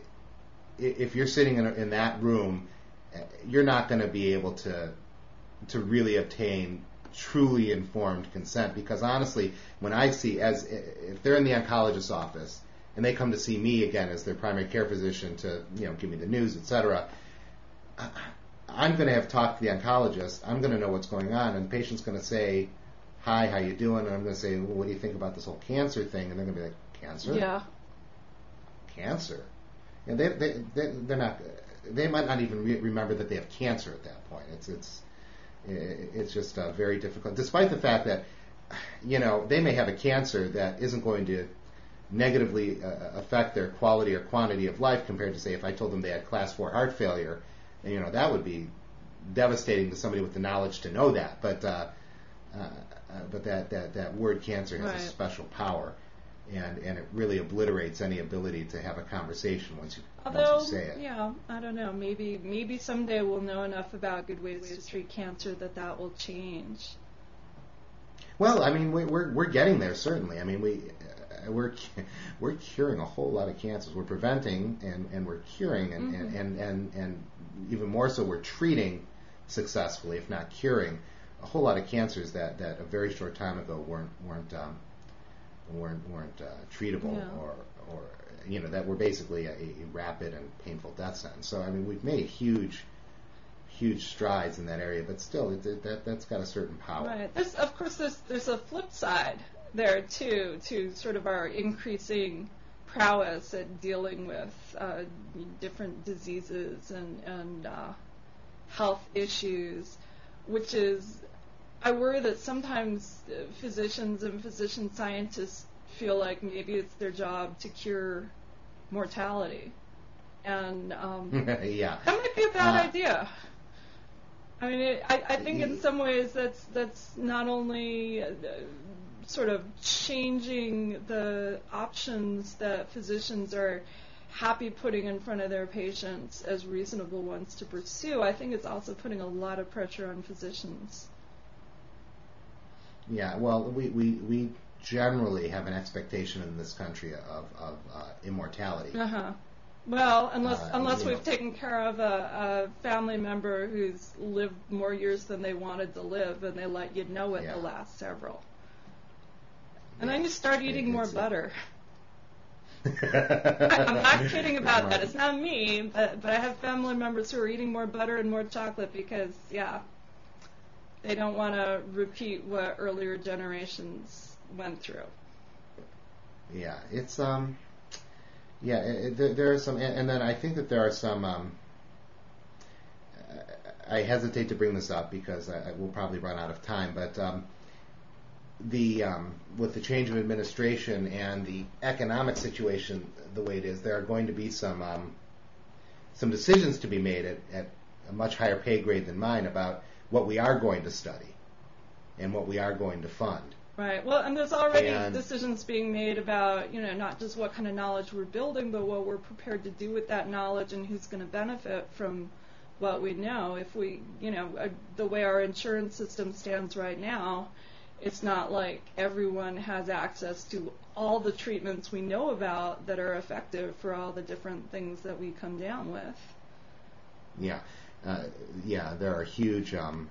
it, it, if you're sitting in, a, in that room, you're not going to be able to to really obtain truly informed consent, because honestly, when I see, as if they're in the oncologist's office and they come to see me again as their primary care physician to, you know, give me the news, et cetera, I'm going to have talked to the oncologist. I'm going to know what's going on, and the patient's going to say, "Hi, how you doing?" And I'm going to say, "Well, what do you think about this whole cancer thing?" And they're going to be like, "Cancer? Yeah. Cancer?" And they they they they're not. They might not even re- remember that they have cancer at that point. It's it's. It's just uh, very difficult, despite the fact that, you know, they may have a cancer that isn't going to negatively uh, affect their quality or quantity of life compared to, say, if I told them they had class four heart failure, and, you know, that would be devastating to somebody with the knowledge to know that. But uh, uh, uh, but that, that, that word cancer has Right. a special power, and, and it really obliterates any ability to have a conversation once you Although, once you say it. yeah, I don't know. Maybe maybe someday we'll know enough about good ways to treat cancer that that will change. Well, I mean, we, we're we're getting there, certainly. I mean, we uh, we're we're curing a whole lot of cancers. We're preventing and, and we're curing, and, Mm-hmm. and, and, and, and even more so, we're treating successfully, if not curing, a whole lot of cancers that, that a very short time ago weren't weren't um, weren't weren't uh, treatable, Yeah. or or you know, that were basically a, a rapid and painful death sentence. So I mean, we've made huge huge strides in that area, but still, it, it, that that's got a certain power. Right. There's, of course, there's there's a flip side there too, to sort of our increasing prowess at dealing with uh, different diseases and and uh, health issues, which is, I worry that sometimes uh, physicians and physician scientists feel like maybe it's their job to cure mortality. And um, yeah. that might be a bad Uh, idea. I mean, it, I, I think in some ways that's that's not only uh, sort of changing the options that physicians are happy putting in front of their patients as reasonable ones to pursue. I think it's also putting a lot of pressure on physicians. Yeah, well, we, we, we generally have an expectation in this country of, of uh, immortality. Uh-huh. Well, unless Uh, unless you we've know. taken care of a, a family member who's lived more years than they wanted to live, and they let you know it Yeah. the last several. And Yeah. then you start eating It- more it's- butter. I, I'm not kidding about that. It's not me, but, but I have family members who are eating more butter and more chocolate because, yeah, they don't want to repeat what earlier generations went through. Yeah, it's um, yeah. It, it, there, there are some, and, and then I think that there are some. Um, I hesitate to bring this up because I, I will probably run out of time, but um, the um, with the change of administration and the economic situation the way it is, there are going to be some um, some decisions to be made at, at a much higher pay grade than mine about what we are going to study and what we are going to fund. Right. Well, and there's already And- decisions being made about, you know, not just what kind of knowledge we're building, but what we're prepared to do with that knowledge and who's going to benefit from what we know. If we, you know, uh, the way our insurance system stands right now, it's not like everyone has access to all the treatments we know about that are effective for all the different things that we come down with. Yeah, uh, yeah, there are huge. Um,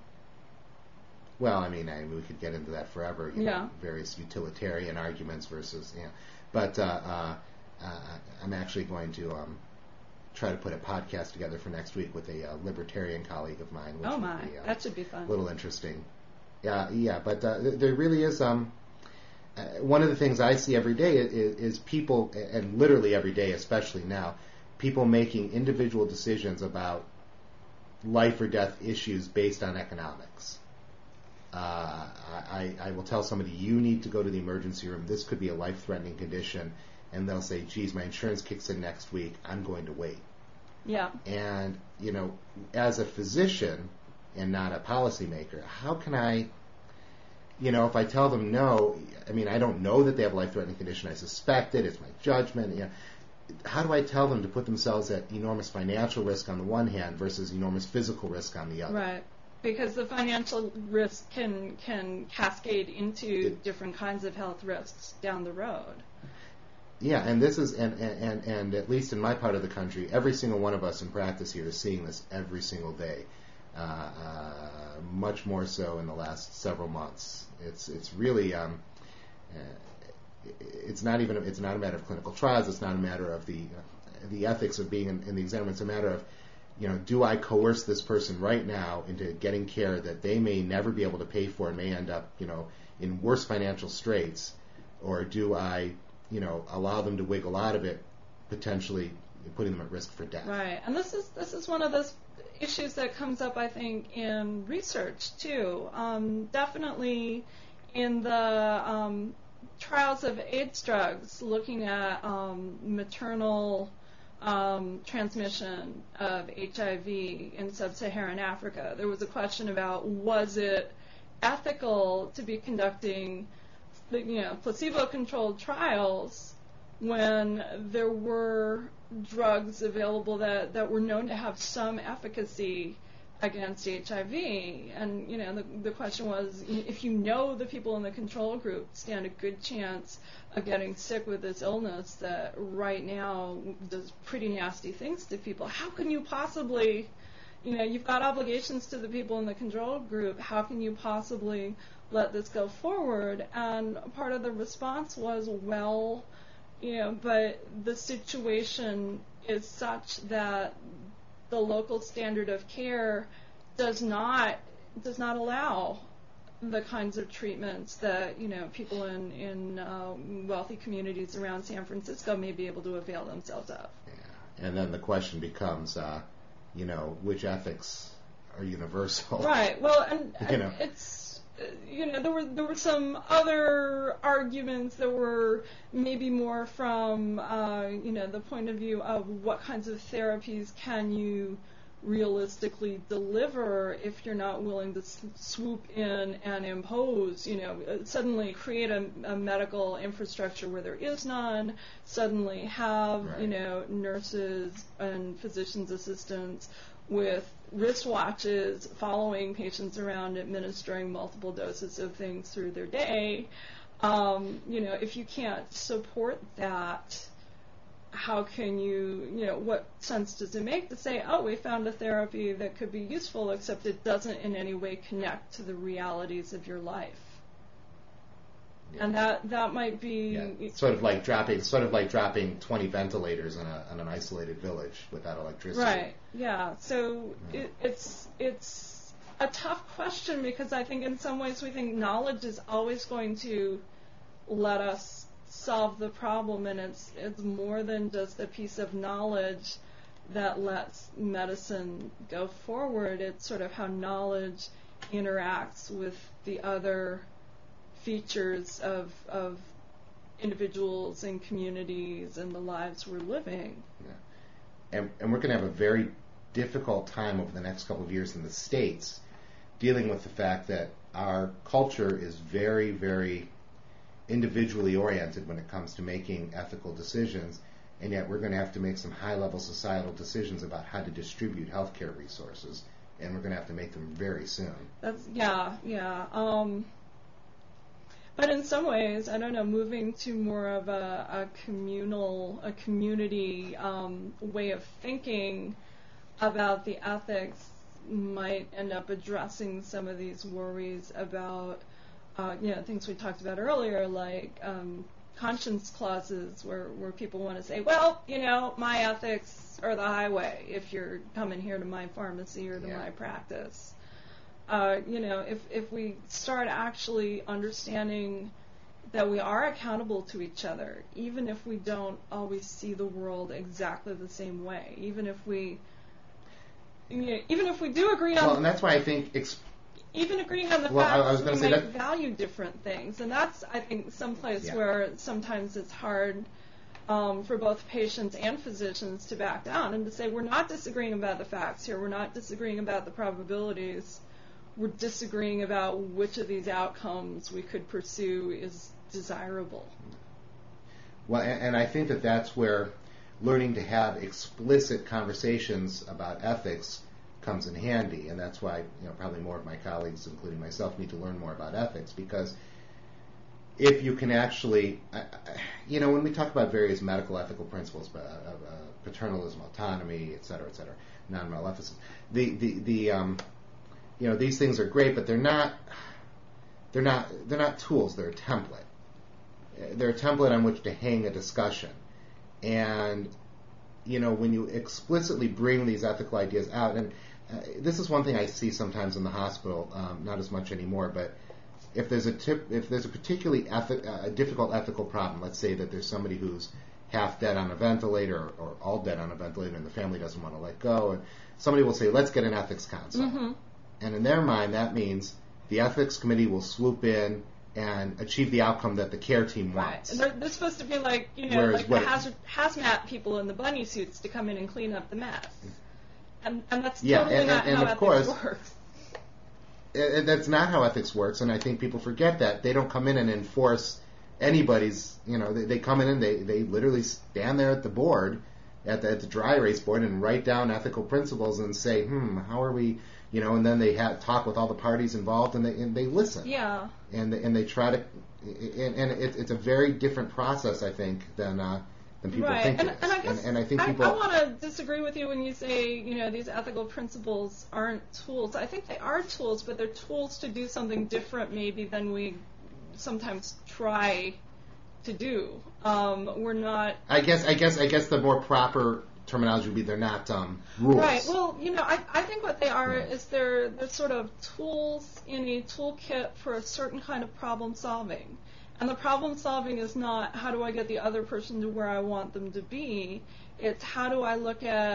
well, I mean, I, we could get into that forever. You Yeah. know, various utilitarian arguments versus, yeah. But uh, uh, uh, I'm actually going to um, try to put a podcast together for next week with a uh, libertarian colleague of mine. Which Oh would my, be, uh, that should be fun. a little interesting. Yeah, yeah, but uh, th- there really is. Um, uh, one of the things I see every day is, is people, and literally every day, especially now, people making individual decisions about life or death issues based on economics. Uh, I, I will tell somebody, you need to go to the emergency room. This could be a life-threatening condition. And they'll say, geez, my insurance kicks in next week. I'm going to wait. Yeah. And, you know, as a physician and not a policymaker, how can I, you know, if I tell them no, I mean, I don't know that they have a life-threatening condition. I suspect it. It's my judgment. You know, how do I tell them to put themselves at enormous financial risk on the one hand versus enormous physical risk on the other? Right. Because the financial risk can can cascade into It- different kinds of health risks down the road. Yeah, and this is, and, and, and at least in my part of the country, every single one of us in practice here is seeing this every single day. Uh, uh, much more so in the last several months. It's it's really um, uh, it's not even it's not a matter of clinical trials. It's not a matter of the uh, the ethics of being in, in the exam. It's a matter of, you know, do I coerce this person right now into getting care that they may never be able to pay for and may end up, you know, in worse financial straits, or do I, you know, allow them to wiggle out of it, potentially putting them at risk for death? Right. And this is this is one of those issues that comes up, I think, in research too. Um, definitely in the um, trials of AIDS drugs, looking at um, maternal um, transmission of H I V in sub-Saharan Africa. There was a question about, was it ethical to be conducting, you know, placebo-controlled trials when there were drugs available that, that were known to have some efficacy against H I V. And, you know, the, the question was, if you know the people in the control group stand a good chance of getting sick with this illness that right now does pretty nasty things to people, how can you possibly, you know, you've got obligations to the people in the control group, how can you possibly let this go forward? And part of the response was, well, you know, but the situation is such that the local standard of care does not does not allow the kinds of treatments that, you know, people in in uh, wealthy communities around San Francisco may be able to avail themselves of. Yeah. And then the question becomes, uh, you know, which ethics are universal? Right. Well, and, You and know. it's you know, there were there were some other arguments that were maybe more from, uh, you know, the point of view of what kinds of therapies can you realistically deliver if you're not willing to s- swoop in and impose, you know, uh, suddenly create a, a medical infrastructure where there is none, suddenly have, Right. you know, nurses and physician's assistants with wristwatches following patients around administering multiple doses of things through their day. Um, you know, if you can't support that, how can you, you know, what sense does it make to say, oh, we found a therapy that could be useful, except it doesn't in any way connect to the realities of your life? Yeah. And that, that might be... Yeah. It's sort of like dropping, sort of like dropping twenty ventilators in, a, in an isolated village without electricity. Right, yeah. So yeah. It, it's it's a tough question, because I think in some ways we think knowledge is always going to let us solve the problem, and it's it's more than just a piece of knowledge that lets medicine go forward. It's sort of how knowledge interacts with the other features of of individuals and communities and the lives we're living. Yeah. And, and we're going to have a very difficult time over the next couple of years in the States dealing with the fact that our culture is very, very individually oriented when it comes to making ethical decisions, and yet we're going to have to make some high-level societal decisions about how to distribute healthcare resources, and we're going to have to make them very soon. That's yeah, yeah. Um, but in some ways, I don't know, moving to more of a, a communal, a community um, way of thinking about the ethics might end up addressing some of these worries about Uh, you know, things we talked about earlier, like um, conscience clauses, where, where people want to say, well, you know, my ethics are the highway if you're coming here to my pharmacy or to yeah. my practice. Uh, you know, if, if we start actually understanding that we are accountable to each other, even if we don't always see the world exactly the same way, even if we, you know, even if we do agree on... Well, and that's why I think... Exp- Even agreeing on the well, fact I, I was that we say might that value different things. And that's, I think, someplace yeah. where sometimes it's hard um, for both patients and physicians to back down and to say, we're not disagreeing about the facts here. We're not disagreeing about the probabilities. We're disagreeing about which of these outcomes we could pursue is desirable. Well, and, and I think that that's where learning to have explicit conversations about ethics comes in handy, and that's why, you know, probably more of my colleagues, including myself, need to learn more about ethics, because if you can actually, uh, you know, when we talk about various medical ethical principles, uh, uh, paternalism, autonomy, et cetera, et cetera, non-maleficence, the the the um, you know, these things are great, but they're not they're not they're not tools. They're a template. They're a template on which to hang a discussion, and you know, when you explicitly bring these ethical ideas out, and Uh, this is one thing I see sometimes in the hospital, um, not as much anymore, but if there's a tip, if there's a particularly ethi- uh, difficult ethical problem, let's say that there's somebody who's half dead on a ventilator or, or all dead on a ventilator and the family doesn't want to let go, and somebody will say, let's get an ethics consult. Mm-hmm. And in their mind, that means the ethics committee will swoop in and achieve the outcome that the care team wants. Right. And they're, they're supposed to be like, you know, Whereas like the what- hazard, hazmat people in the bunny suits to come in and clean up the mess. And, and that's Yeah, totally and- not and- and how of ethics course- works. Uh, that's not how ethics works, and I think people forget that. They don't come in and enforce anybody's, you know, they, they come in and they, they literally stand there at the board, at the, at the dry erase board, and write down ethical principles and say, hmm, how are we, you know, and then they have, talk with all the parties involved, and they, and they listen. Yeah. And, and they try to, and, and it, it's a very different process, I think, than uh, than people right. think and, it is. And I, guess and, and I think I, people... I want to disagree with you when you say, you know, these ethical principles aren't tools. I think they are tools, but they're tools to do something different maybe than we sometimes try to do. Um, we're not... I guess, I guess, I guess the more proper terminology would be they're not um, rules. Right. Well, you know, I, I think what they are Yeah. is they're, they're sort of tools in a toolkit for a certain kind of problem solving. And the problem solving is not how do I get the other person to where I want them to be. It's how do I look at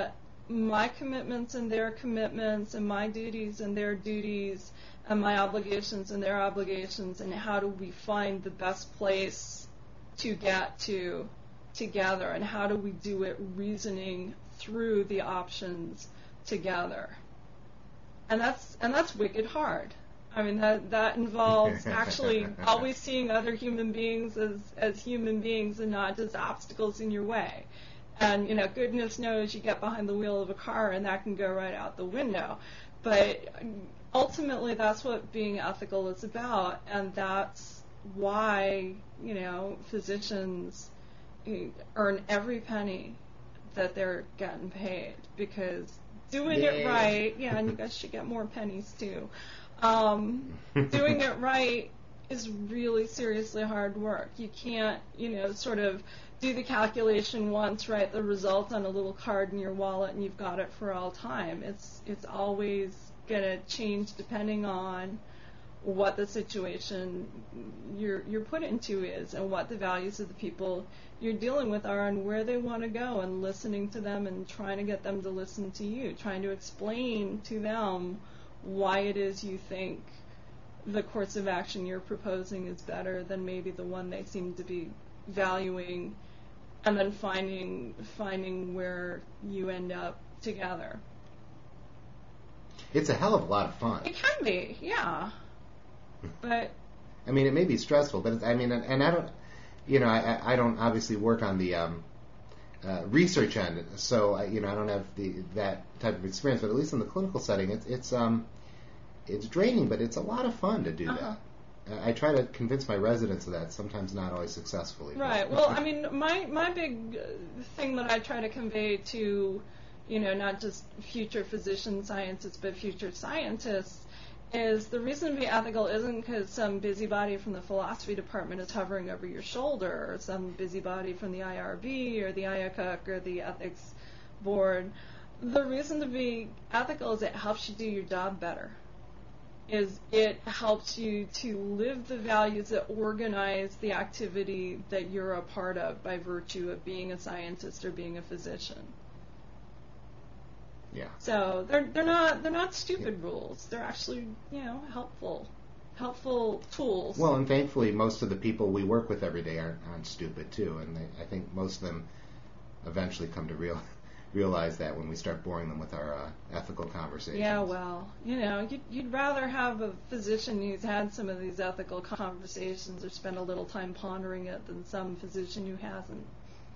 my commitments and their commitments, and my duties and their duties, and my obligations and their obligations, and how do we find the best place to get to together, and how do we do it reasoning through the options together. And that's and that's wicked hard. I mean, that that involves actually always seeing other human beings as, as human beings and not just obstacles in your way. And, you know, goodness knows you get behind the wheel of a car and that can go right out the window. But ultimately, that's what being ethical is about, and that's why, you know, physicians earn every penny that they're getting paid, because doing Yay. it right, yeah, and you guys should get more pennies too. Um, doing it right is really seriously hard work. You can't, you know, sort of do the calculation once, write the result on a little card in your wallet, and you've got it for all time. It's it's always going to change depending on what the situation you're you're put into is, and what the values of the people you're dealing with are, and where they want to go, and listening to them and trying to get them to listen to you, trying to explain to them why it is you think the course of action you're proposing is better than maybe the one they seem to be valuing, and then finding finding where you end up together. It's a hell of a lot of fun. It can be, yeah. But I mean, it may be stressful, but it's, I mean, and, and I don't, you know, I, I don't obviously work on the um, uh, research end, so I, you know, I don't have the that type of experience. But at least in the clinical setting, it's it's um, it's draining, but it's a lot of fun to do uh-huh. that. I try to convince my residents of that, sometimes not always successfully. Right. Well, I mean, my my big thing that I try to convey to, you know, not just future physician scientists, but future scientists, is the reason to be ethical isn't because some busybody from the philosophy department is hovering over your shoulder, or some busybody from the I R B or the I A C U C or the ethics board. The reason to be ethical is it helps you do your job better. Is it helps you to live the values that organize the activity that you're a part of by virtue of being a scientist or being a physician. Yeah. So they're they're not they're not stupid rules. They're actually, you know, helpful helpful tools. Well, and thankfully, most of the people we work with every day aren't, aren't stupid too, and they, I think most of them eventually come to real realize that when we start boring them with our uh, ethical conversations. Yeah, well, you know, you'd, you'd rather have a physician who's had some of these ethical conversations or spent a little time pondering it than some physician who hasn't.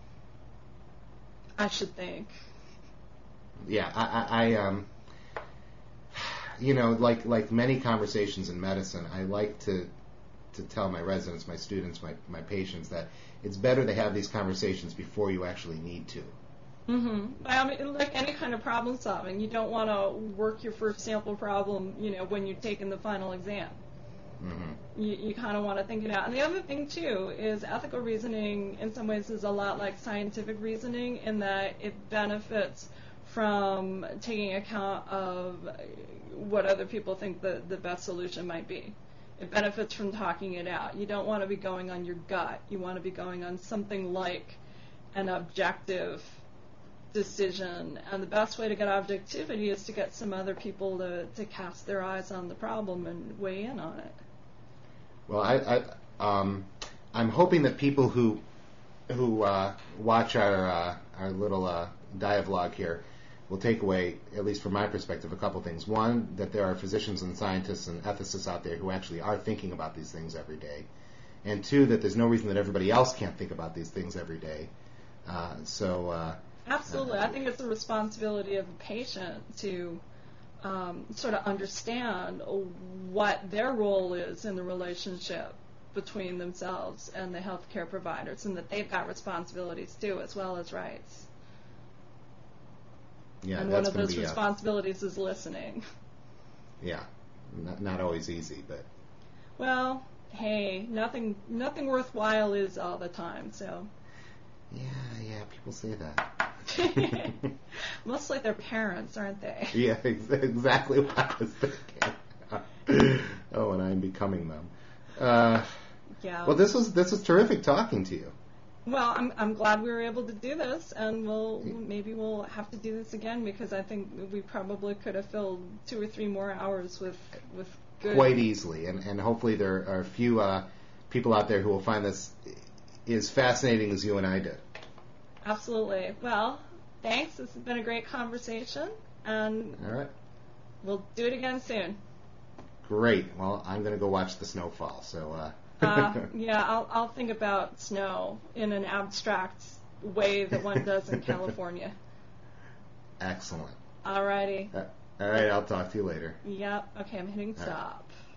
I should think. Yeah, I, I, I um, you know, like like many conversations in medicine, I like to to tell my residents, my students, my my patients that it's better to have these conversations before you actually need to. Mm-hmm. I mean, like any kind of problem solving, you don't want to work your first sample problem, you know, when you're taking the final exam. Mm-hmm. You, you kind of want to think it out. And the other thing, too, is ethical reasoning in some ways is a lot like scientific reasoning in that it benefits from taking account of what other people think the, the best solution might be. It benefits from talking it out. You don't want to be going on your gut. You want to be going on something like an objective decision, and the best way to get objectivity is to get some other people to, to cast their eyes on the problem and weigh in on it. Well, I, I um, I'm hoping that people who who uh, watch our uh, our little uh, dialogue here will take away, at least from my perspective, a couple things. One, that there are physicians and scientists and ethicists out there who actually are thinking about these things every day, and two, that there's no reason that everybody else can't think about these things every day. Uh, so. Uh, Absolutely. I think it's the responsibility of a patient to um, sort of understand what their role is in the relationship between themselves and the healthcare providers, and that they've got responsibilities too, as well as rights. Yeah, and that's one of those be responsibilities a, is listening. Yeah, not, not always easy, but... Well, hey, nothing nothing worthwhile is all the time, so... Yeah, yeah, people say that. Mostly their parents, aren't they? Yeah, ex- exactly what I was thinking. Oh, and I'm becoming them. Uh, yeah. Well, this was this was terrific talking to you. Well, I'm I'm glad we were able to do this, and we'll maybe we'll have to do this again because I think we probably could have filled two or three more hours with with good. Quite easily, and and hopefully there are a few uh, people out there who will find this as fascinating as you and I did. Absolutely. Well, thanks. This has been a great conversation, and All right. we'll do it again soon. Great. Well, I'm going to go watch the snowfall. So. Uh, Uh, yeah, I'll, I'll think about snow in an abstract way that one does in California. Excellent. Alrighty. Uh, all right, I'll talk to you later. Yep. Okay, I'm hitting All right. stop.